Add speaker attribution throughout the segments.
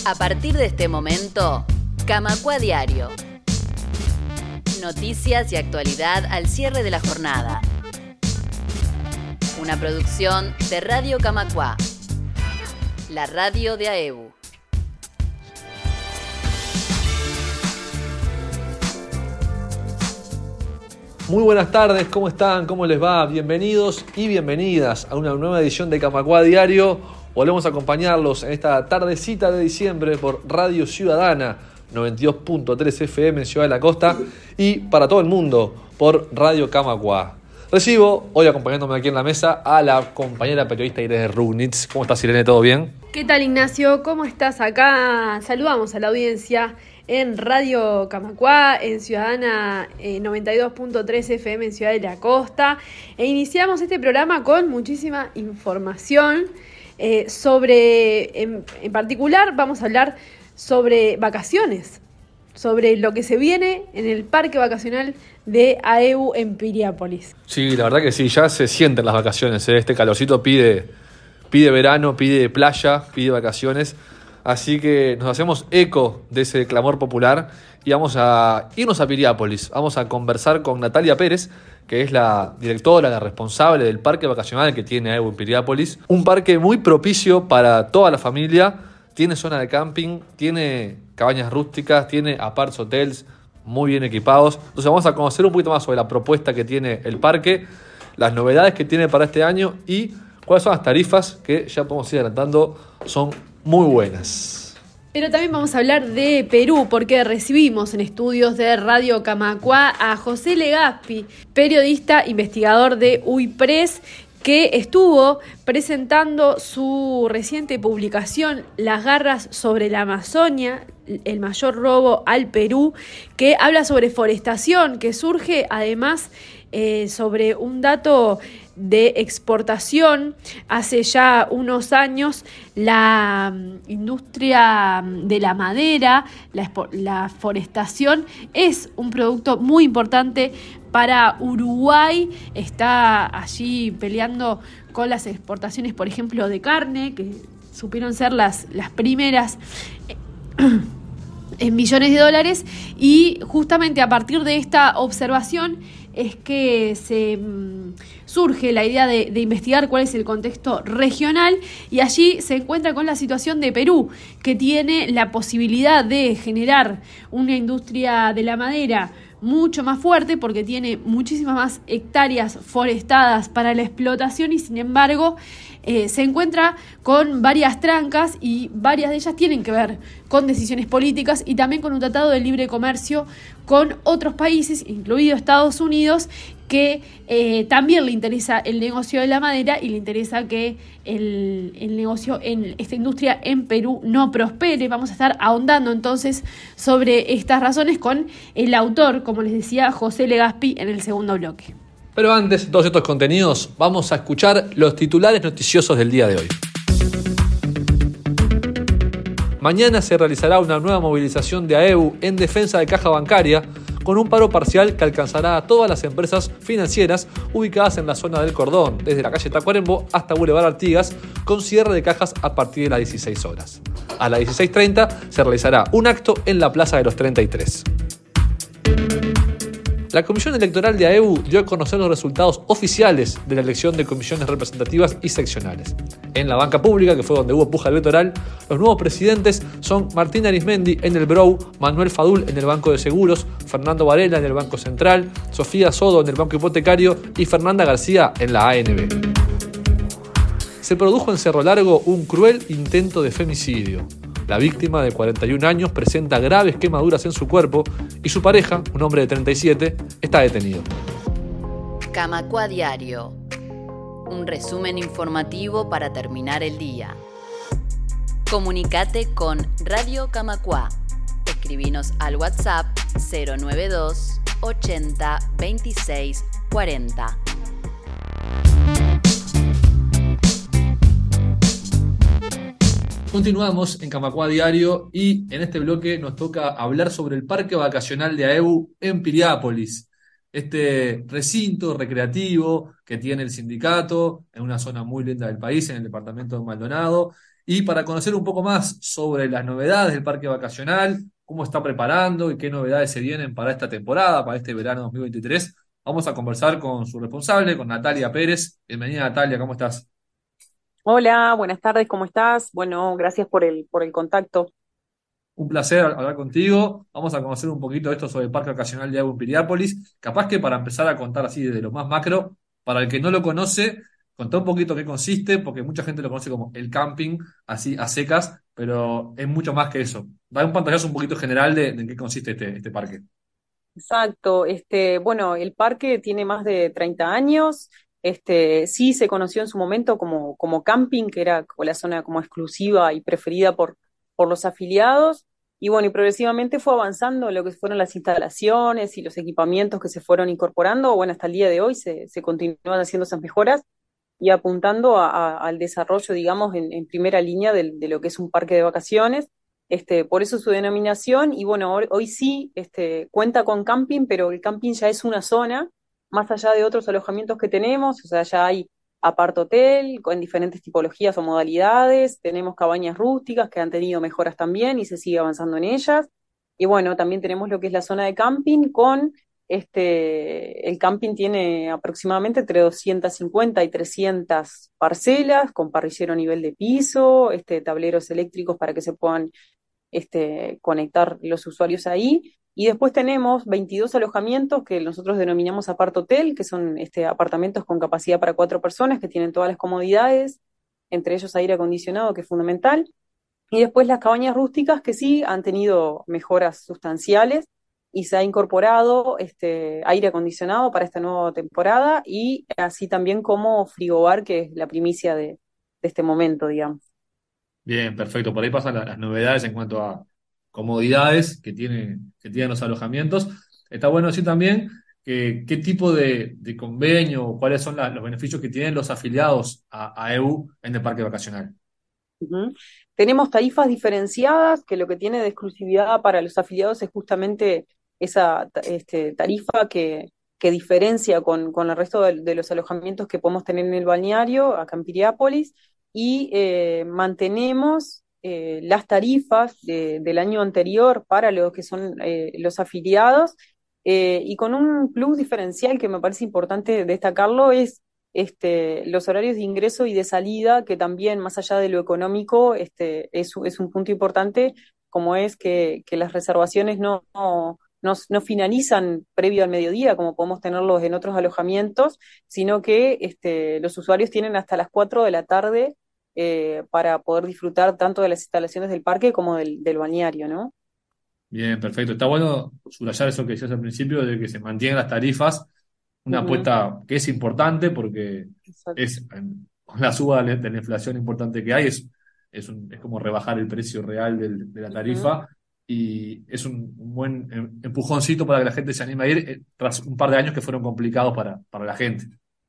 Speaker 1: A partir de este momento, Camacua Diario. Noticias y actualidad al cierre de la jornada. Una producción de Radio Camacua, la radio de AEBU.
Speaker 2: Muy buenas tardes, ¿cómo están? ¿Cómo les va? Bienvenidos y bienvenidas a una nueva edición de Camacua Diario. Volvemos a acompañarlos en esta tardecita de diciembre por Radio Ciudadana 92.3 FM en Ciudad de la Costa y para todo el mundo por Radio Camacua. Recibo hoy acompañándome aquí en la mesa a la compañera periodista Irene Rugnitz. ¿Cómo estás, Irene? ¿Todo bien?
Speaker 3: ¿Qué tal, Ignacio? ¿Cómo estás? Acá saludamos a la audiencia en Radio Camacua, en Ciudadana 92.3 FM en Ciudad de la Costa. E iniciamos este programa con muchísima información en particular vamos a hablar sobre vacaciones, sobre lo que se viene en el parque vacacional de AEBU en Piriápolis.
Speaker 2: Sí, la verdad que sí, ya se sienten las vacaciones, ¿eh? Este calorcito pide verano, pide playa, pide vacaciones. Así que nos hacemos eco de ese clamor popular y vamos a irnos a Piriápolis. Vamos a conversar con Natalia Pérez, que es la directora, la responsable del parque vacacional que tiene AEBU en Piriápolis. Un parque muy propicio para toda la familia. Tiene zona de camping, tiene cabañas rústicas, tiene aparts hotels muy bien equipados. Entonces vamos a conocer un poquito más sobre la propuesta que tiene el parque, las novedades que tiene para este año y cuáles son las tarifas que ya podemos ir adelantando. Son muy buenas.
Speaker 3: Pero también vamos a hablar de Perú, porque recibimos en estudios de Radio Camacua a José Legaspi, periodista, investigador de UIPRES, que estuvo presentando su reciente publicación Las garras sobre la Amazonia, el mayor robo al Perú, que habla sobre forestación, que surge además sobre un dato de exportación. Hace ya unos años la industria de la madera, la forestación es un producto muy importante para Uruguay. Está allí peleando con las exportaciones, por ejemplo, de carne, que supieron ser las primeras en millones de dólares, y justamente a partir de esta observación es que surge la idea de investigar cuál es el contexto regional, y allí se encuentra con la situación de Perú, que tiene la posibilidad de generar una industria de la madera mucho más fuerte porque tiene muchísimas más hectáreas forestadas para la explotación y sin embargo se encuentra con varias trancas y varias de ellas tienen que ver con decisiones políticas y también con un tratado de libre comercio con otros países, incluido Estados Unidos, que también le interesa el negocio de la madera y le interesa que el negocio en esta industria en Perú no prospere. Vamos a estar ahondando entonces sobre estas razones con el autor, como les decía, José Legaspi, en el segundo bloque.
Speaker 2: Pero antes de todos estos contenidos, vamos a escuchar los titulares noticiosos del día de hoy. Mañana se realizará una nueva movilización de AEBU en defensa de Caja Bancaria, con un paro parcial que alcanzará a todas las empresas financieras ubicadas en la zona del Cordón, desde la calle Tacuarembó hasta Boulevard Artigas, con cierre de cajas a partir de las 16 horas. A las 16:30 se realizará un acto en la Plaza de los 33. La Comisión Electoral de AEBU dio a conocer los resultados oficiales de la elección de comisiones representativas y seccionales. En la banca pública, que fue donde hubo puja electoral, los nuevos presidentes son Martín Arismendi en el BROU, Manuel Fadul en el Banco de Seguros, Fernando Varela en el Banco Central, Sofía Sodo en el Banco Hipotecario y Fernanda García en la ANB. Se produjo en Cerro Largo un cruel intento de femicidio. La víctima, de 41 años, presenta graves quemaduras en su cuerpo y su pareja, un hombre de 37, está detenido.
Speaker 1: Camacua Diario. Un resumen informativo para terminar el día. Comunicate con Radio Camacua. Escribinos al WhatsApp 092 80 26 40.
Speaker 2: Continuamos en Camacua Diario y en este bloque nos toca hablar sobre el parque vacacional de AEBU en Piriápolis. Este recinto recreativo que tiene el sindicato en una zona muy linda del país, en el departamento de Maldonado, Y para conocer un poco más sobre las novedades del parque vacacional, cómo está preparando y qué novedades se vienen para esta temporada, para este verano 2023, vamos a conversar con su responsable, con Natalia Pérez. Bienvenida, Natalia, ¿cómo estás?
Speaker 4: Hola, buenas tardes, ¿cómo estás? Bueno, gracias por el contacto.
Speaker 2: Un placer hablar contigo. Vamos a conocer un poquito esto sobre el Parque Vacacional de Agua en Piriápolis. Capaz que para empezar a contar así desde lo más macro, para el que no lo conoce, contar un poquito qué consiste, porque mucha gente lo conoce como el camping, así a secas, pero es mucho más que eso. Da un pantallazo un poquito general de en qué consiste este parque.
Speaker 4: Exacto, bueno, el parque tiene más de 30 años. Sí se conoció en su momento como camping, que era como la zona como exclusiva y preferida por los afiliados. Y bueno, y progresivamente fue avanzando lo que fueron las instalaciones y los equipamientos que se fueron incorporando. Bueno, hasta el día de hoy se continúan haciendo esas mejoras y apuntando al desarrollo, digamos, en primera línea de lo que es un parque de vacaciones. Por eso su denominación, y bueno, hoy sí cuenta con camping, pero el camping ya es una zona, más allá de otros alojamientos que tenemos, o sea, ya hay apart hotel con diferentes tipologías o modalidades, tenemos cabañas rústicas que han tenido mejoras también y se sigue avanzando en ellas. Y bueno, también tenemos lo que es la zona de camping con el camping tiene aproximadamente entre 250 y 300 parcelas, con parrillero a nivel de piso, tableros eléctricos para que se puedan conectar los usuarios ahí. Y después tenemos 22 alojamientos que nosotros denominamos apart hotel, que son apartamentos con capacidad para 4 personas, que tienen todas las comodidades, entre ellos aire acondicionado, que es fundamental. Y después las cabañas rústicas que sí han tenido mejoras sustanciales y se ha incorporado aire acondicionado para esta nueva temporada y así también como frigobar, que es la primicia de este momento, digamos.
Speaker 2: Bien, perfecto. Por ahí pasan las novedades en cuanto a comodidades que tienen los alojamientos. Está bueno decir también que qué tipo de convenio o cuáles son los beneficios que tienen los afiliados a EU en el parque vacacional.
Speaker 4: Ujú. Tenemos tarifas diferenciadas, que lo que tiene de exclusividad para los afiliados es justamente esa tarifa que diferencia con el resto de los alojamientos que podemos tener en el balneario, acá en Piriápolis, y mantenemos las tarifas del año anterior para los que son los afiliados, y con un plus diferencial que me parece importante destacarlo es los horarios de ingreso y de salida, que también, más allá de lo económico, es un punto importante, como es que las reservaciones no finalizan previo al mediodía, como podemos tenerlos en otros alojamientos, sino que los usuarios tienen hasta las 4 de la tarde para poder disfrutar tanto de las instalaciones del parque como del balneario, ¿no?
Speaker 2: Bien, perfecto. Está bueno subrayar eso que decías al principio, de que se mantienen las tarifas, una
Speaker 4: Ujú,
Speaker 2: apuesta que es importante porque
Speaker 4: exacto.
Speaker 2: es con la suba de la inflación importante que hay, es como rebajar el precio real de la
Speaker 4: Ujú.
Speaker 2: tarifa y es un buen empujoncito para que la gente se anime a ir tras un par de años que fueron complicados para la gente.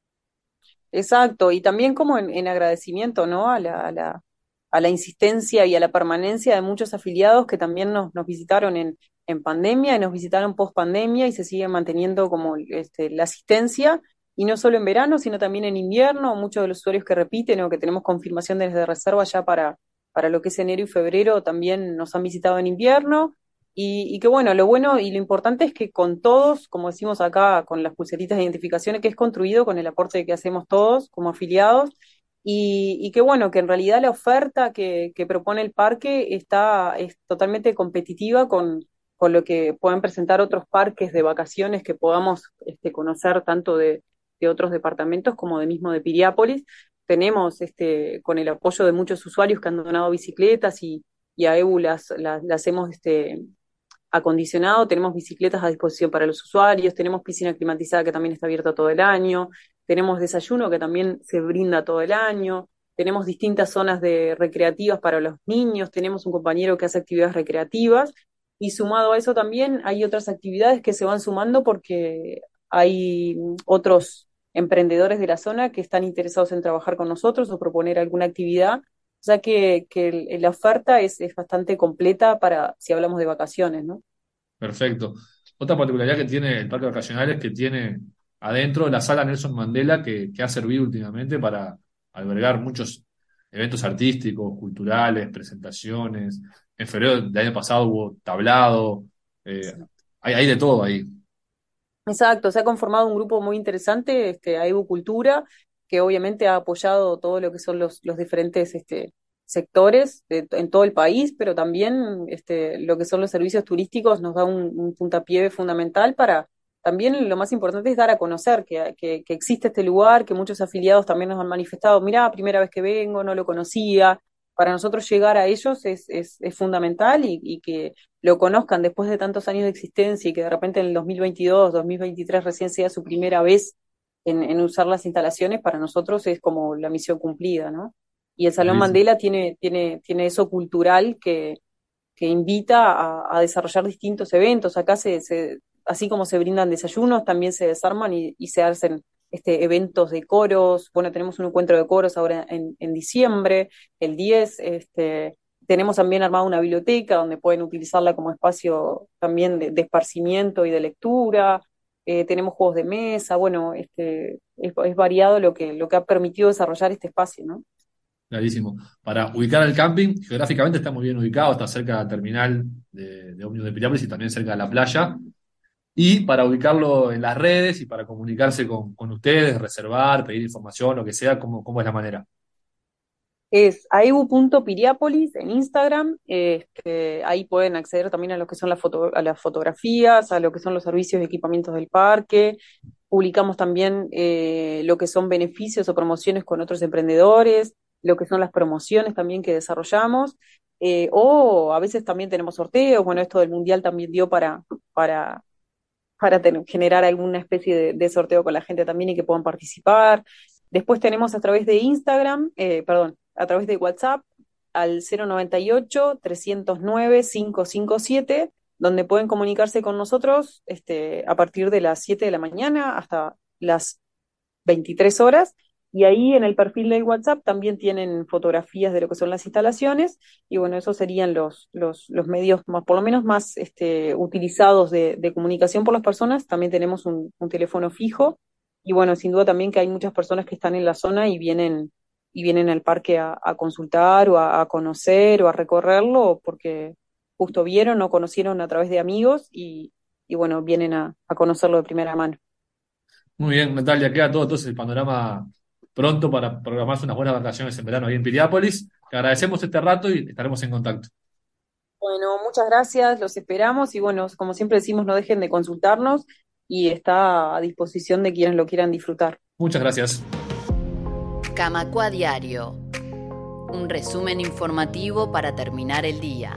Speaker 4: Exacto, y también como en agradecimiento, ¿no? A la insistencia y a la permanencia de muchos afiliados que también nos visitaron en pandemia y nos visitaron post pandemia y se sigue manteniendo como la asistencia, y no solo en verano, sino también en invierno. Muchos de los usuarios que repiten o que tenemos confirmación desde reserva ya para lo que es enero y febrero también nos han visitado en invierno. Y que bueno, lo bueno y lo importante es que con todos, como decimos acá, con las pulseritas de identificación, que es construido con el aporte que hacemos todos como afiliados, y que bueno, que en realidad la oferta que propone el parque es totalmente competitiva con lo que puedan presentar otros parques de vacaciones que podamos conocer tanto de otros departamentos como de mismo de Piriápolis. Tenemos con el apoyo de muchos usuarios que han donado bicicletas y a EBU las hemos acondicionado, tenemos bicicletas a disposición para los usuarios, tenemos piscina climatizada que también está abierta todo el año, tenemos desayuno que también se brinda todo el año, tenemos distintas zonas de recreativas para los niños, tenemos un compañero que hace actividades recreativas, y sumado a eso también hay otras actividades que se van sumando porque hay otros emprendedores de la zona que están interesados en trabajar con nosotros o proponer alguna actividad, ya que la oferta es bastante completa para si hablamos de vacaciones, ¿no?
Speaker 2: Perfecto. Otra particularidad que tiene el parque vacacional es que tiene adentro la sala Nelson Mandela que ha servido últimamente para albergar muchos eventos artísticos, culturales, presentaciones. En febrero del año pasado hubo tablado, eh, hay de todo ahí.
Speaker 4: Exacto, se ha conformado un grupo muy interesante, AEBU Cultura, que obviamente ha apoyado todo lo que son los diferentes sectores en todo el país, pero también lo que son los servicios turísticos nos da un puntapié fundamental para, también lo más importante es dar a conocer que existe este lugar, que muchos afiliados también nos han manifestado, mirá, primera vez que vengo, no lo conocía. Para nosotros llegar a ellos es fundamental y que lo conozcan después de tantos años de existencia y que de repente en el 2022, 2023 recién sea su primera vez en usar las instalaciones, para nosotros es como la misión cumplida, ¿no? Y el Salón
Speaker 2: Buenísimo.
Speaker 4: Mandela tiene eso cultural que invita a desarrollar distintos eventos. Acá así como se brindan desayunos, también se desarman y se hacen eventos de coros. Bueno, tenemos un encuentro de coros ahora en diciembre, el 10. Tenemos también armada una biblioteca donde pueden utilizarla como espacio también de esparcimiento y de lectura. Tenemos juegos de mesa. Bueno, es variado lo que ha permitido desarrollar este espacio, ¿no?
Speaker 2: Clarísimo. Para ubicar el camping, geográficamente está muy bien ubicado, está cerca del terminal de ómnibus de Piriápolis y también cerca de la playa. Y para ubicarlo en las redes y para comunicarse con ustedes, reservar, pedir información, lo que sea, ¿cómo es la manera?
Speaker 4: Es aebu.piriápolis en Instagram. Ahí pueden acceder también a lo que son a las fotografías, a lo que son los servicios y equipamientos del parque. Publicamos también lo que son beneficios o promociones con otros emprendedores, lo que son las promociones también que desarrollamos, o a veces también tenemos sorteos. Bueno, esto del Mundial también dio para, generar alguna especie de sorteo con la gente también y que puedan participar. Después tenemos a través de Instagram, perdón, a través de WhatsApp al 098-309-557, donde pueden comunicarse con nosotros a partir de las 7 de la mañana hasta las 23 horas. Y ahí en el perfil del WhatsApp también tienen fotografías de lo que son las instalaciones, y bueno, esos serían los medios más, por lo menos más utilizados de comunicación por las personas. También tenemos un teléfono fijo, y bueno, sin duda también que hay muchas personas que están en la zona y vienen al parque a consultar o a conocer o a recorrerlo, porque justo vieron o conocieron a través de amigos y bueno, vienen a conocerlo de primera mano.
Speaker 2: Muy bien, Natalia, queda todo entonces el panorama pronto para programarse unas buenas vacaciones en verano ahí en Piriápolis. Te agradecemos este rato y estaremos en contacto.
Speaker 4: Bueno, muchas gracias, los esperamos y bueno, como siempre decimos, no dejen de consultarnos y está a disposición de quienes lo quieran disfrutar.
Speaker 2: Muchas gracias.
Speaker 1: Camacua Diario. Un resumen informativo para terminar el día.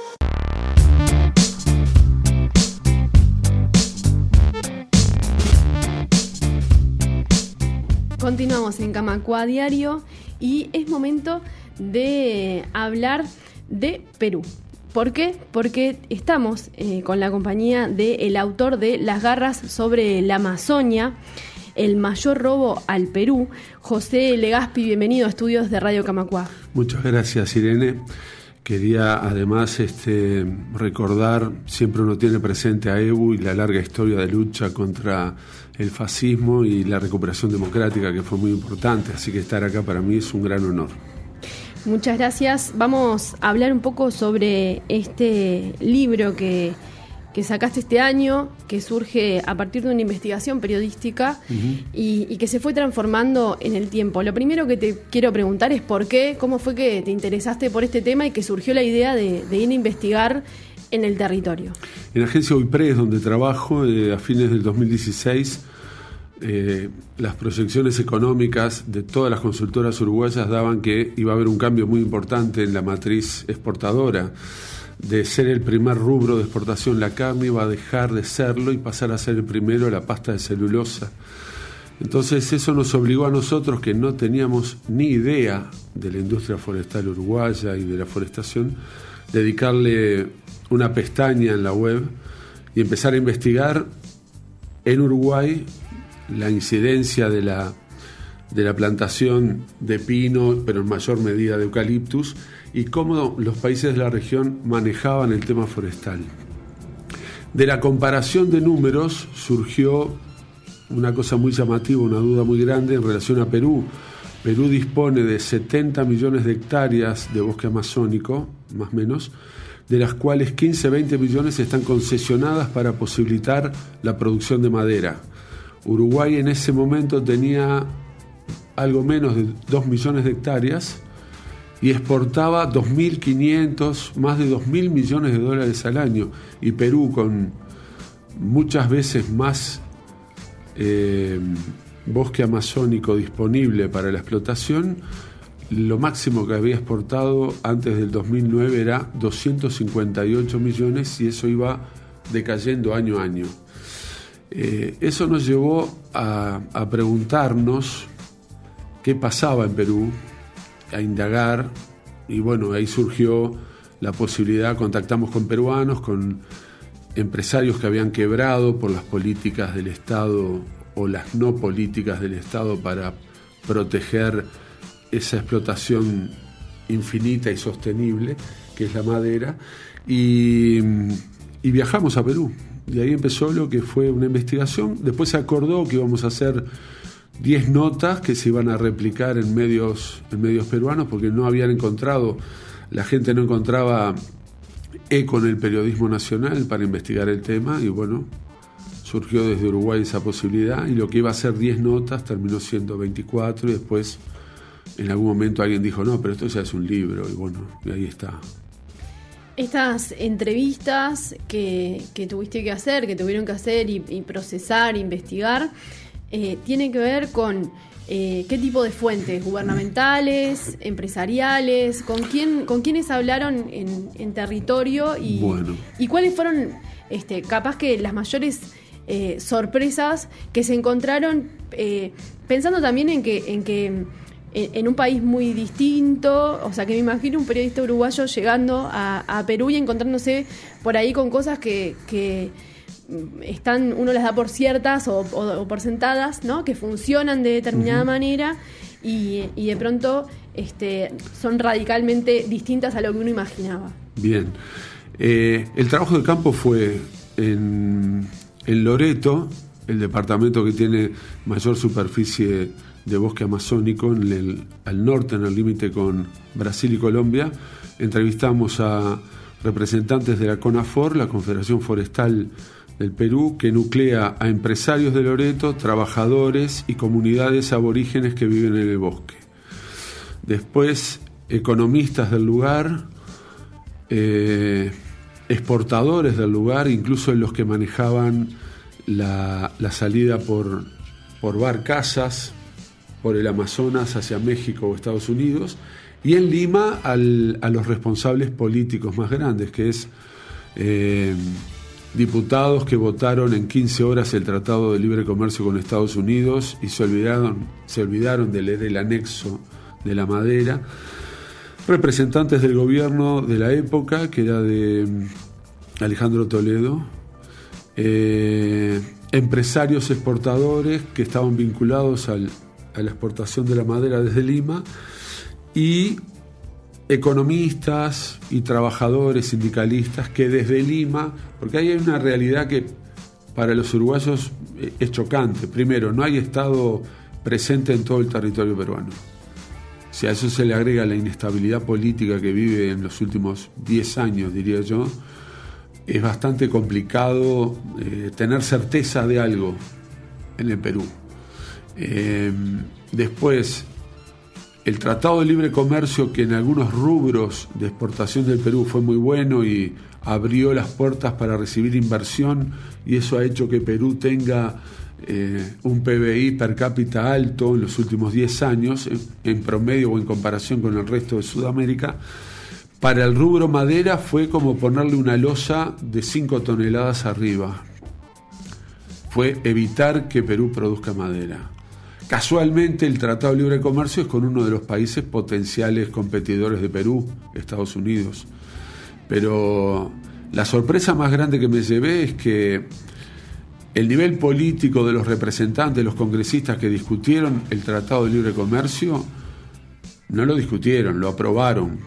Speaker 3: Continuamos en Camacua Diario y es momento de hablar de Perú. ¿Por qué? Porque estamos con la compañía del autor de Las garras sobre la Amazonia, el mayor robo al Perú, José Legaspi. Bienvenido a Estudios de Radio Camacua.
Speaker 5: Muchas gracias, Irene. Quería además recordar, siempre uno tiene presente a AEBU y la larga historia de lucha contra el fascismo y la recuperación democrática, que fue muy importante, así que estar acá para mí es un gran honor.
Speaker 3: Muchas gracias. Vamos a hablar un poco sobre este libro que sacaste este año, que surge a partir de una investigación periodística y que se fue transformando en el tiempo. Lo primero que te quiero preguntar es por qué, cómo fue que te interesaste por este tema y que surgió la idea de ir a investigar en el territorio.
Speaker 5: En la agencia UIPRES, donde trabajo, a fines del 2016, las proyecciones económicas de todas las consultoras uruguayas daban que iba a haber un cambio muy importante en la matriz exportadora. De ser el primer rubro de exportación, la carne iba a dejar de serlo y pasar a ser el primero la pasta de celulosa. Entonces eso nos obligó a nosotros, que no teníamos ni idea de la industria forestal uruguaya y de la forestación, dedicarle una pestaña en la web y empezar a investigar en Uruguay la incidencia de la plantación de pino, pero en mayor medida de eucaliptus, y cómo los países de la región manejaban el tema forestal. De la comparación de números surgió una cosa muy llamativa, una duda muy grande en relación a Perú. Perú dispone de 70 millones de hectáreas de bosque amazónico, más o menos, de las cuales 15-20 millones están concesionadas para posibilitar la producción de madera. Uruguay en ese momento tenía algo menos de 2 millones de hectáreas y exportaba 2.500, más de 2.000 millones de dólares al año. Y Perú, con muchas veces más bosque amazónico disponible para la explotación, lo máximo que había exportado antes del 2009 era 258 millones y eso iba decayendo año a año. Eso nos llevó a preguntarnos qué pasaba en Perú, a indagar, y bueno, ahí surgió la posibilidad, contactamos con peruanos, con empresarios que habían quebrado por las políticas del Estado o las no políticas del Estado para proteger esa explotación infinita y sostenible que es la madera, y viajamos a Perú. Y ahí empezó lo que fue una investigación. Después se acordó que íbamos a hacer 10 notas que se iban a replicar en medios peruanos, porque no habían encontrado, la gente no encontraba eco en el periodismo nacional para investigar el tema, y bueno, surgió desde Uruguay esa posibilidad, y lo que iba a ser 10 notas terminó siendo 24, y después en algún momento alguien dijo, no, pero esto ya es un libro, y bueno, y ahí está.
Speaker 3: Estas entrevistas que tuviste que hacer, que tuvieron que hacer y procesar, investigar, tienen que ver con qué tipo de fuentes, gubernamentales, empresariales, con quiénes hablaron en territorio y, bueno, y cuáles fueron capaz que las mayores sorpresas que se encontraron, pensando también en que en un país muy distinto, o sea que me imagino un periodista uruguayo llegando a Perú y encontrándose por ahí con cosas que están, uno las da por ciertas o por sentadas, ¿no? Que funcionan de determinada manera y de pronto son radicalmente distintas a lo que uno imaginaba.
Speaker 5: Bien. El trabajo de campo fue en Loreto, el departamento que tiene mayor superficie de bosque amazónico al norte, en el límite con Brasil y Colombia. Entrevistamos a representantes de la CONAFOR, la Confederación Forestal del Perú, que nuclea a empresarios de Loreto, trabajadores y comunidades aborígenes que viven en el bosque. Después, economistas del lugar, exportadores del lugar, incluso los que manejaban la salida por barcazas por el Amazonas hacia México o Estados Unidos, y en Lima a los responsables políticos más grandes, que es diputados que votaron en 15 horas el Tratado de Libre Comercio con Estados Unidos y se olvidaron de leer el anexo de la madera, representantes del gobierno de la época, que era de Alejandro Toledo, empresarios exportadores que estaban vinculados a la exportación de la madera desde Lima, y economistas y trabajadores sindicalistas que desde Lima, porque ahí hay una realidad que para los uruguayos es chocante. Primero, no hay Estado presente en todo el territorio peruano. Si a eso se le agrega la inestabilidad política que vive en los últimos 10 años, diría yo, es bastante complicado tener certeza de algo en el Perú. Después, el Tratado de Libre Comercio, que en algunos rubros de exportación del Perú fue muy bueno y abrió las puertas para recibir inversión, y eso ha hecho que Perú tenga un PBI per cápita alto en los últimos 10 años, en promedio o en comparación con el resto de Sudamérica. Para el rubro madera fue como ponerle una losa de 5 toneladas arriba. Fue evitar que Perú produzca madera. Casualmente el Tratado de Libre Comercio es con uno de los países potenciales competidores de Perú, Estados Unidos. Pero la sorpresa más grande que me llevé es que el nivel político de los representantes, los congresistas que discutieron el Tratado de Libre Comercio, no lo discutieron, lo aprobaron.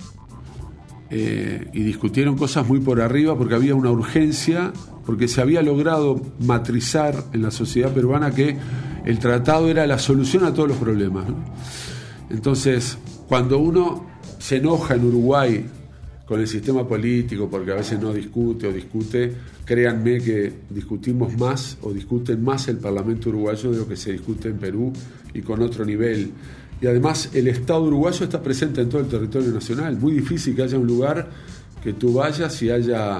Speaker 5: Y discutieron cosas muy por arriba porque había una urgencia, porque se había logrado matrizar en la sociedad peruana que el tratado era la solución a todos los problemas, ¿no? Entonces, cuando uno se enoja en Uruguay con el sistema político, porque a veces no discute, créanme que discutimos más o discuten más el Parlamento uruguayo de lo que se discute en Perú y con otro nivel. Y además el Estado uruguayo está presente en todo el territorio nacional. Muy difícil que haya un lugar que tú vayas y haya,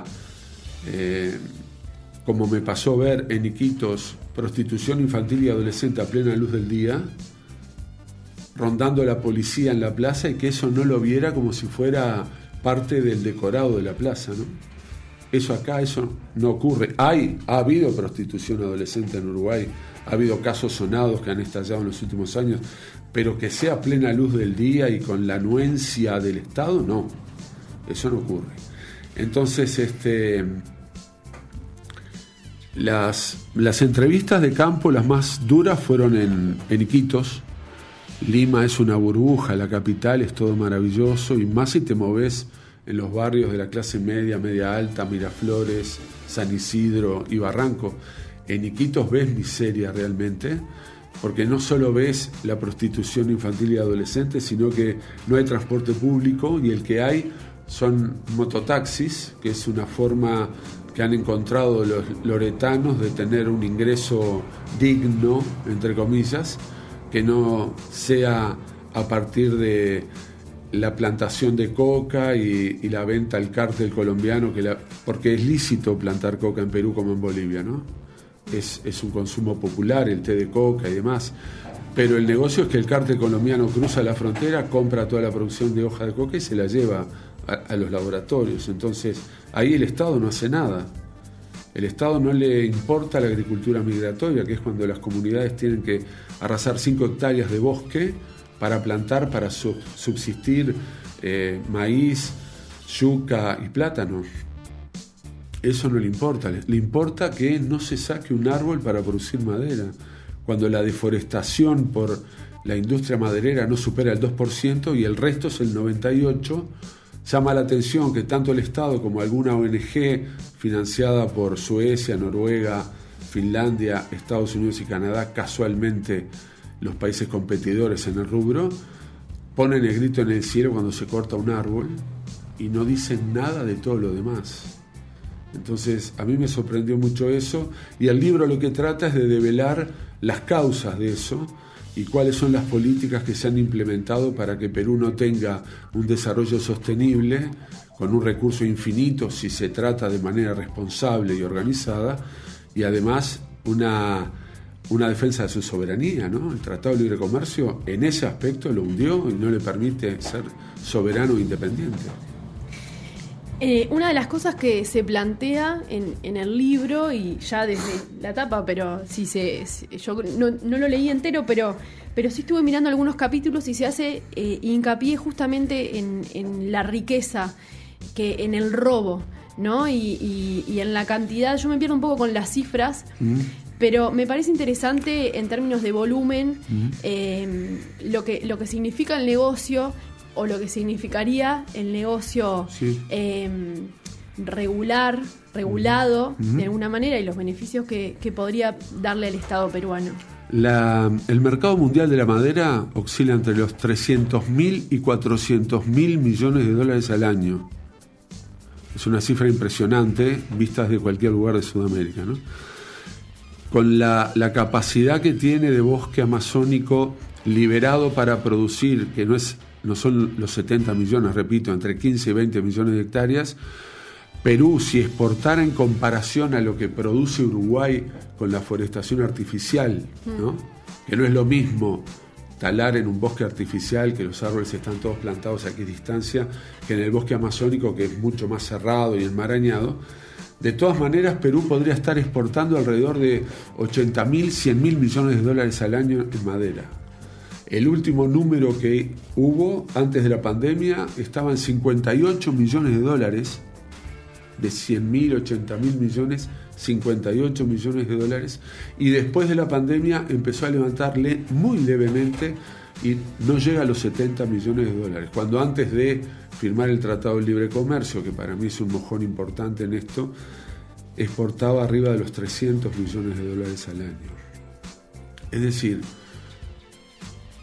Speaker 5: como me pasó ver en Iquitos, prostitución infantil y adolescente a plena luz del día, rondando la policía en la plaza, y que eso no lo viera como si fuera parte del decorado de la plaza, ¿no? Eso no ocurre. Ha habido prostitución adolescente en Uruguay, ha habido casos sonados que han estallado en los últimos años, pero que sea a plena luz del día y con la anuencia del Estado, no. Eso no ocurre. Entonces, las entrevistas de campo, las más duras, fueron en Iquitos. Lima es una burbuja, la capital es todo maravilloso, y más si te moves en los barrios de la clase media, media alta, Miraflores, San Isidro y Barranco. En Iquitos ves miseria realmente, porque no solo ves la prostitución infantil y adolescente, sino que no hay transporte público, y el que hay son mototaxis, que es una forma que han encontrado los loretanos de tener un ingreso digno, entre comillas, que no sea a partir de la plantación de coca y la venta al cártel colombiano, porque es lícito plantar coca en Perú como en Bolivia, ¿no? Es un consumo popular, el té de coca y demás. Pero el negocio es que el cártel colombiano cruza la frontera, compra toda la producción de hoja de coca y se la lleva a los laboratorios. Entonces, ahí el Estado no hace nada. El Estado no le importa la agricultura migratoria, que es cuando las comunidades tienen que arrasar 5 hectáreas de bosque para plantar, para subsistir maíz, yuca y plátano. Eso no le importa. Le importa que no se saque un árbol para producir madera. Cuando la deforestación por la industria maderera no supera el 2% y el resto es el 98%, llama la atención que tanto el Estado como alguna ONG financiada por Suecia, Noruega, Finlandia, Estados Unidos y Canadá, casualmente los países competidores en el rubro, ponen el grito en el cielo cuando se corta un árbol y no dicen nada de todo lo demás. Entonces, a mí me sorprendió mucho eso, y el libro lo que trata es de develar las causas de eso y cuáles son las políticas que se han implementado para que Perú no tenga un desarrollo sostenible con un recurso infinito si se trata de manera responsable y organizada, y además una defensa de su soberanía, ¿no? El Tratado de Libre Comercio en ese aspecto lo hundió y no le permite ser soberano e independiente.
Speaker 3: Una de las cosas que se plantea en el libro, y ya desde la tapa, pero yo no lo leí entero, pero sí estuve mirando algunos capítulos, y se hace hincapié justamente en la riqueza, que en el robo, ¿no? Y en la cantidad. Yo me pierdo un poco con las cifras, pero me parece interesante en términos de volumen, lo que significa el negocio, o lo que significaría el negocio regulado de alguna manera, y los beneficios que podría darle al Estado peruano.
Speaker 5: El mercado mundial de la madera oscila entre los 300.000 y 400.000 millones de dólares al año. Es una cifra impresionante, vistas de cualquier lugar de Sudamérica, ¿no? Con la capacidad que tiene de bosque amazónico liberado para producir, que no son los 70 millones, repito, entre 15 y 20 millones de hectáreas, Perú, si exportara en comparación a lo que produce Uruguay con la forestación artificial, ¿no? Que no es lo mismo talar en un bosque artificial, que los árboles están todos plantados a equidistancia, que en el bosque amazónico, que es mucho más cerrado y enmarañado. De todas maneras, Perú podría estar exportando alrededor de 80.000, 100.000 millones de dólares al año en madera. El último número que hubo antes de la pandemia estaba en 58 millones de dólares, de 100.000, 80.000 millones, 58 millones de dólares, y después de la pandemia empezó a levantarle muy levemente y no llega a los 70 millones de dólares, cuando antes de firmar el Tratado de Libre Comercio, que para mí es un mojón importante en esto, exportaba arriba de los 300 millones de dólares al año. Es decir,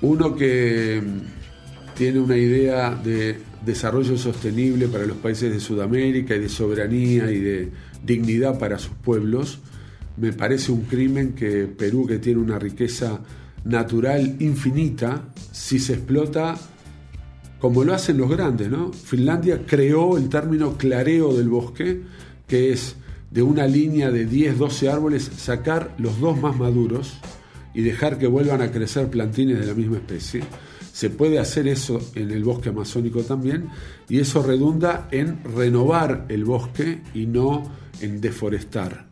Speaker 5: Uno que tiene una idea de desarrollo sostenible para los países de Sudamérica y de soberanía y de dignidad para sus pueblos. Me parece un crimen que Perú, que tiene una riqueza natural infinita, si se explota como lo hacen los grandes, ¿no? Finlandia creó el término clareo del bosque, que es de una línea de 10, 12 árboles, sacar los 2 más maduros y dejar que vuelvan a crecer plantines de la misma especie. Se puede hacer eso en el bosque amazónico también, y eso redunda en renovar el bosque y no en deforestar.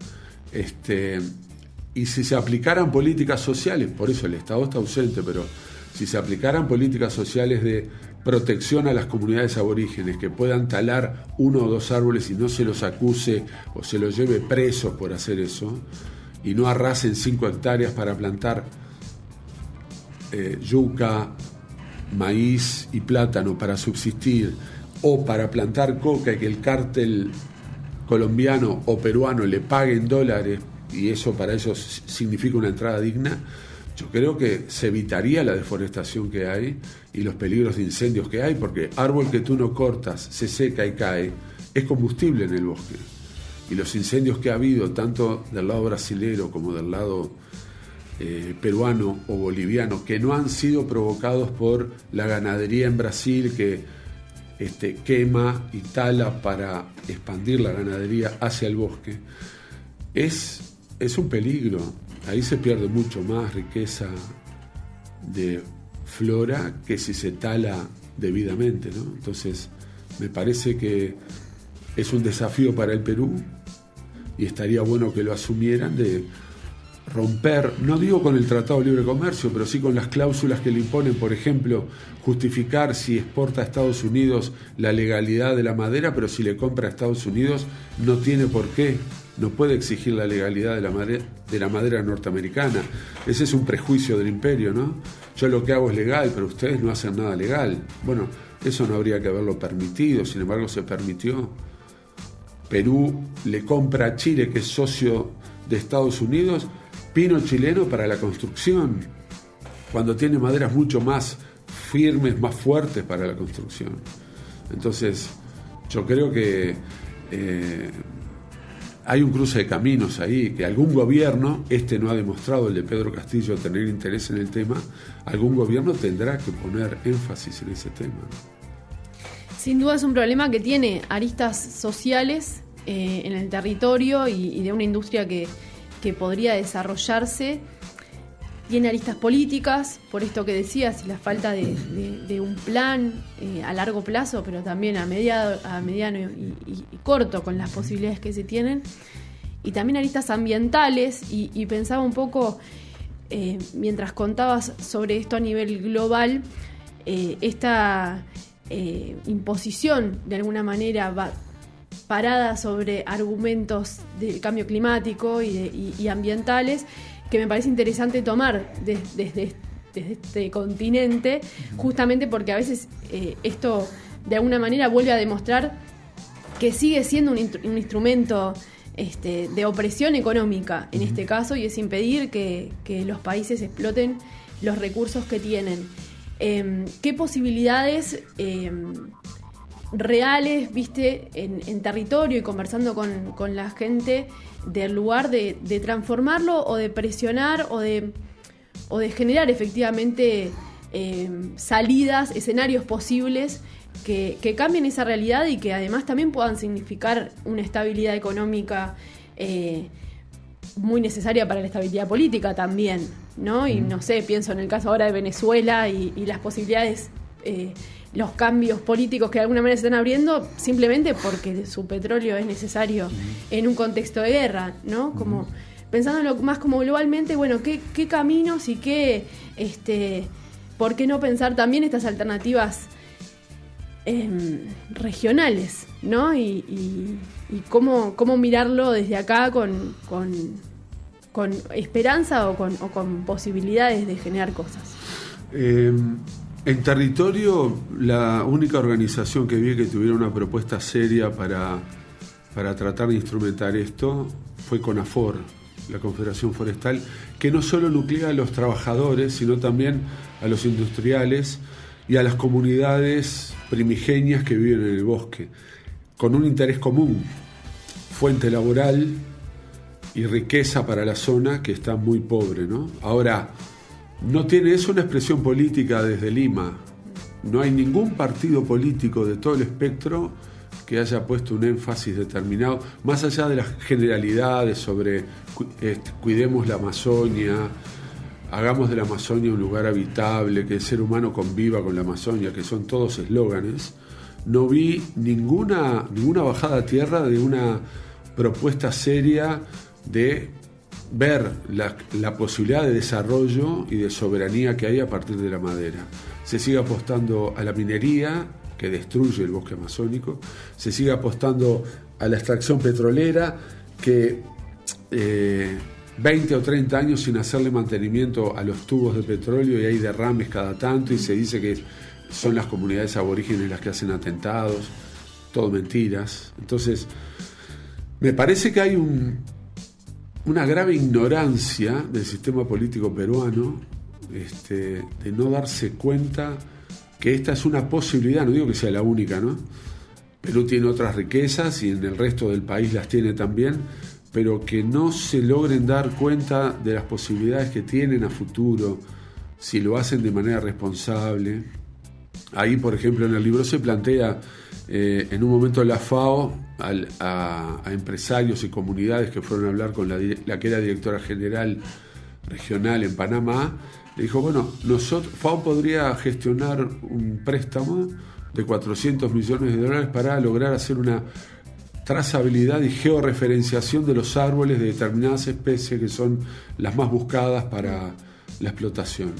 Speaker 5: Y si se aplicaran políticas sociales, por eso el Estado está ausente, pero si se aplicaran políticas sociales de protección a las comunidades aborígenes, que puedan talar 1 o 2 árboles y no se los acuse o se los lleve presos por hacer eso, y no arrasen 5 hectáreas para plantar yuca, maíz y plátano para subsistir, o para plantar coca y que el cártel colombiano o peruano le pague en dólares y eso para ellos significa una entrada digna, yo creo que se evitaría la deforestación que hay y los peligros de incendios que hay, porque árbol que tú no cortas, se seca y cae, es combustible en el bosque. Y los incendios que ha habido, tanto del lado brasilero como del lado peruano o boliviano, que no han sido provocados por la ganadería en Brasil, que quema y tala para expandir la ganadería hacia el bosque, es un peligro. Ahí se pierde mucho más riqueza de flora que si se tala debidamente, ¿no? Entonces, me parece que es un desafío para el Perú y estaría bueno que lo asumieran, de romper, no digo con el Tratado de Libre Comercio, pero sí con las cláusulas que le imponen, por ejemplo, justificar si exporta a Estados Unidos la legalidad de la madera, pero si le compra a Estados Unidos no tiene por qué, no puede exigir la legalidad de la madera norteamericana. Ese es un prejuicio del imperio, ¿no? Yo lo que hago es legal, pero ustedes no hacen nada legal. Bueno, eso no habría que haberlo permitido, sin embargo se permitió. Perú le compra a Chile, que es socio de Estados Unidos, pino chileno para la construcción, cuando tiene maderas mucho más firmes, más fuertes para la construcción. Entonces, yo creo que hay un cruce de caminos ahí, que algún gobierno, no ha demostrado, el de Pedro Castillo, tener interés en el tema, algún gobierno tendrá que poner énfasis en ese tema.
Speaker 3: Sin duda es un problema que tiene aristas sociales en el territorio y de una industria que podría desarrollarse. Tiene aristas políticas, por esto que decías, y la falta de un plan a largo plazo, pero también a mediano y corto, con las posibilidades que se tienen. Y también aristas ambientales, y pensaba un poco, mientras contabas sobre esto a nivel global, esta imposición, de alguna manera, parada sobre argumentos del cambio climático y ambientales, que me parece interesante tomar desde este continente, justamente porque a veces esto de alguna manera vuelve a demostrar que sigue siendo un instrumento de opresión económica en este caso, y es impedir que los países exploten los recursos que tienen. ¿Qué posibilidades reales viste en territorio y conversando con la gente del lugar de transformarlo, o de presionar, o de generar efectivamente salidas, escenarios posibles que cambien esa realidad y que además también puedan significar una estabilidad económica muy necesaria para la estabilidad política también, ¿no? Y no sé, pienso en el caso ahora de Venezuela y las posibilidades, los cambios políticos que de alguna manera se están abriendo simplemente porque su petróleo es necesario en un contexto de guerra, ¿no? Como pensándolo más como globalmente, bueno, qué caminos y qué, ¿por qué no pensar también estas alternativas regionales, ¿no? Y cómo mirarlo desde acá con esperanza o con posibilidades de generar cosas.
Speaker 5: En territorio, la única organización que vi que tuviera una propuesta seria para tratar de instrumentar esto fue CONAFOR, la Confederación Forestal, que no solo nuclea a los trabajadores, sino también a los industriales y a las comunidades primigenias que viven en el bosque, con un interés común, fuente laboral y riqueza para la zona que está muy pobre, ¿no? Ahora, no tiene eso una expresión política desde Lima. No hay ningún partido político de todo el espectro que haya puesto un énfasis determinado, más allá de las generalidades sobre cuidemos la Amazonia, hagamos de la Amazonia un lugar habitable, que el ser humano conviva con la Amazonia, que son todos eslóganes. No vi ninguna bajada a tierra de una propuesta seria de ver la posibilidad de desarrollo y de soberanía que hay a partir de la madera. Se sigue apostando a la minería, que destruye el bosque amazónico, se sigue apostando a la extracción petrolera, que 20 o 30 años sin hacerle mantenimiento a los tubos de petróleo y hay derrames cada tanto y se dice que son las comunidades aborígenes las que hacen atentados, todo mentiras. Entonces, me parece que hay una grave ignorancia del sistema político peruano, de no darse cuenta que esta es una posibilidad, no digo que sea la única, ¿no? Perú tiene otras riquezas y en el resto del país las tiene también, pero que no se logren dar cuenta de las posibilidades que tienen a futuro si lo hacen de manera responsable. Ahí, por ejemplo, en el libro se plantea en un momento la FAO a empresarios y comunidades que fueron a hablar con la que era directora general regional en Panamá. Le dijo, bueno, FAO podría gestionar un préstamo de $400 millones para lograr hacer una trazabilidad y georreferenciación de los árboles de determinadas especies que son las más buscadas para la explotación.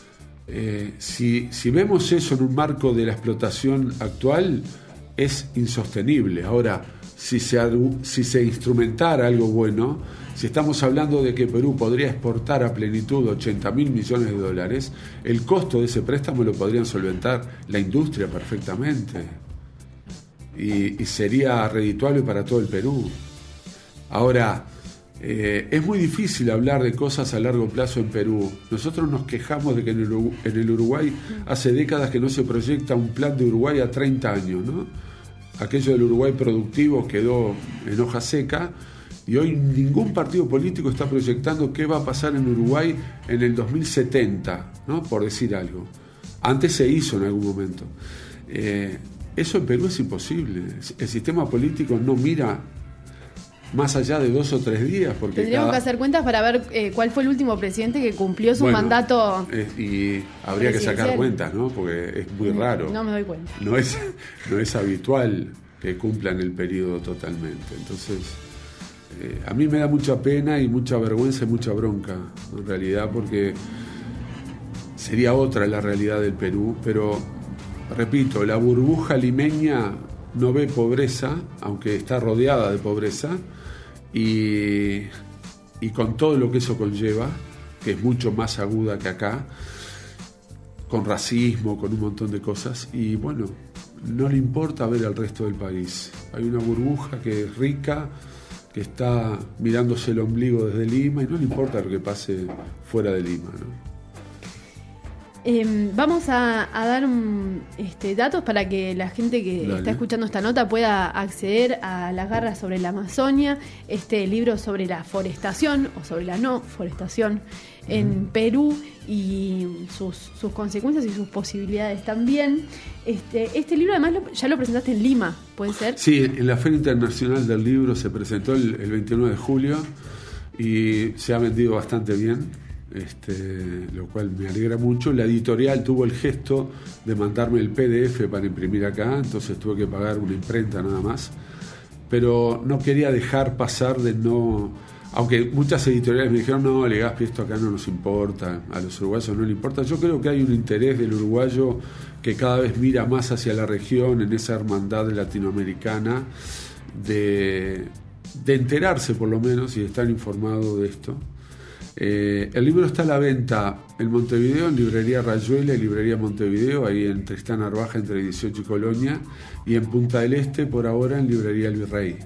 Speaker 5: Si vemos eso en un marco de la explotación actual, es insostenible. Ahora, si se instrumentara algo bueno, si estamos hablando de que Perú podría exportar a plenitud $80.000 millones, el costo de ese préstamo lo podrían solventar la industria perfectamente y sería redituable para todo el Perú. Ahora, es muy difícil hablar de cosas a largo plazo en Perú. Nosotros nos quejamos de que en el Uruguay hace décadas que no se proyecta un plan de Uruguay a 30 años, ¿no? Aquello del Uruguay productivo quedó en hoja seca y hoy ningún partido político está proyectando qué va a pasar en Uruguay en el 2070, ¿no? Por decir algo. Antes se hizo en algún momento. Eso en Perú es imposible. El sistema político no mira más allá de 2 o 3 días. Porque
Speaker 3: tendríamos que hacer cuentas para ver cuál fue el último presidente que cumplió su mandato.
Speaker 5: Y habría que sacar cuentas, ¿no? Porque es muy raro.
Speaker 3: No me doy cuenta.
Speaker 5: No es habitual que cumplan el periodo totalmente. Entonces, a mí me da mucha pena y mucha vergüenza y mucha bronca, en realidad, porque sería otra la realidad del Perú. Pero, repito, la burbuja limeña no ve pobreza, aunque está rodeada de pobreza, y con todo lo que eso conlleva, que es mucho más aguda que acá, con racismo, con un montón de cosas, y bueno, no le importa ver al resto del país. Hay una burbuja que es rica, que está mirándose el ombligo desde Lima, y no le importa lo que pase fuera de Lima, ¿no?
Speaker 3: Vamos a dar datos para que la gente que está escuchando esta nota pueda acceder a las garras sobre la Amazonia, este libro sobre la forestación o sobre la no forestación en Perú y sus consecuencias y sus posibilidades también. Este libro además ya lo presentaste en Lima, ¿puede ser?
Speaker 5: Sí, en la Feria Internacional del Libro se presentó el 29 de julio y se ha vendido bastante bien. Lo cual me alegra mucho. La editorial tuvo el gesto de mandarme el PDF para imprimir acá, entonces tuve que pagar una imprenta nada más, pero no quería dejar pasar de no, aunque muchas editoriales me dijeron no, Legazpi, esto acá no nos importa, a los uruguayos no le importa. Yo creo que hay un interés del uruguayo que cada vez mira más hacia la región, en esa hermandad latinoamericana de enterarse por lo menos y de estar informado de esto. El libro está a la venta en Montevideo, en Librería Rayuela y Librería Montevideo, ahí en Tristán Arbaja entre 18 y Colonia, y en Punta del Este por ahora en Librería El Virrey.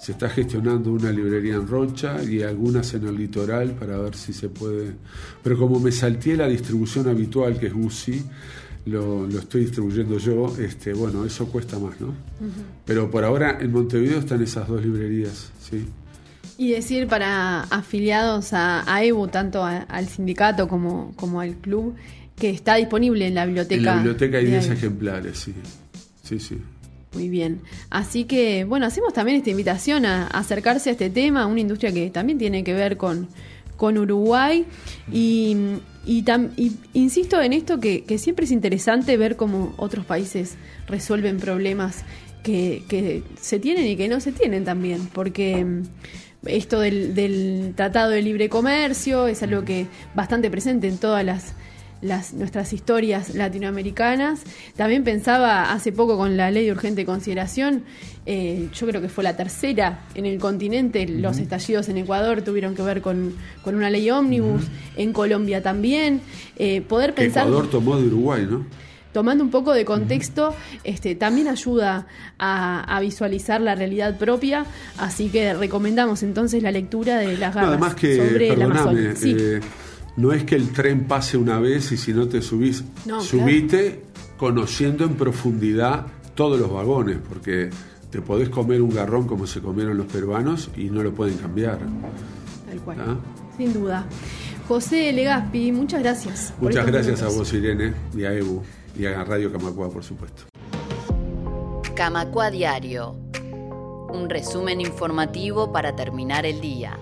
Speaker 5: se está gestionando una librería en Rocha y algunas en el litoral para ver si se puede. Pero como me salteé la distribución habitual, que es Guzzi, lo estoy distribuyendo yo, bueno, eso cuesta más, ¿no? Pero por ahora en Montevideo están esas 2 librerías, ¿sí?
Speaker 3: Y decir para afiliados a EBU, tanto al sindicato como al club, que está disponible en la biblioteca.
Speaker 5: En la biblioteca hay 10 ejemplares, sí. Sí, sí.
Speaker 3: Muy bien. Así que, bueno, hacemos también esta invitación a acercarse a este tema, una industria que también tiene que ver con Uruguay. Y insisto en esto que siempre es interesante ver cómo otros países resuelven problemas que se tienen y que no se tienen también, porque esto del Tratado de Libre Comercio es algo que bastante presente en todas nuestras historias latinoamericanas. También pensaba hace poco con la Ley de Urgente Consideración, yo creo que fue la tercera en el continente. Los estallidos en Ecuador tuvieron que ver con una ley ómnibus, en Colombia también. Poder pensar...
Speaker 5: Ecuador tomó de Uruguay, ¿no?
Speaker 3: Tomando un poco de contexto, también ayuda a visualizar la realidad propia, así que recomendamos entonces la lectura de Las Garras,
Speaker 5: además que,
Speaker 3: sobre el Amazonas. Sí.
Speaker 5: No es que el tren pase una vez y si no te subís, subite conociendo en profundidad todos los vagones, porque te podés comer un garrón como se comieron los peruanos y no lo pueden cambiar.
Speaker 3: Tal cual, sin duda. José Legaspi, muchas gracias.
Speaker 5: Muchas gracias a vos, Irene, y a EBU, y a Radio Camacuá, por supuesto.
Speaker 1: Camacuá Diario. Un resumen informativo para terminar el día.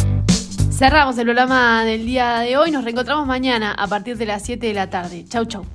Speaker 3: Cerramos el programa del día de hoy. Nos reencontramos mañana a partir de las 7 de la tarde. Chau, chau.